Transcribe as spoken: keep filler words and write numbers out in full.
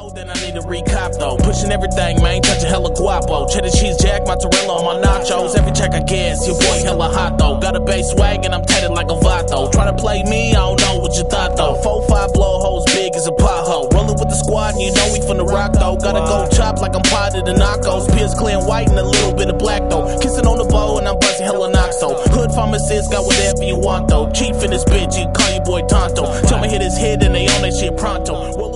know, then I need to recop though. Pushing everything, man, touching hella guapo. Cheddar cheese, jack, mozzarella on my nachos. Every check I guess, your boy hella hot though. Got a bass swag and I'm tatted like a vato. Try to play me, I don't know what you thought though. Four, five blowholes big as a pothole. Rolling with the squad and you know we from the rock though. Gotta go chop like I'm potted in Narcos. Pierce clear and white and a little bit of black though. Kissing on the bow and I'm busting hella noxo. Hood pharmacist got whatever you want though. Chief in this bitch, you call your boy Tonto. Tell me hit his head and they on that shit pronto.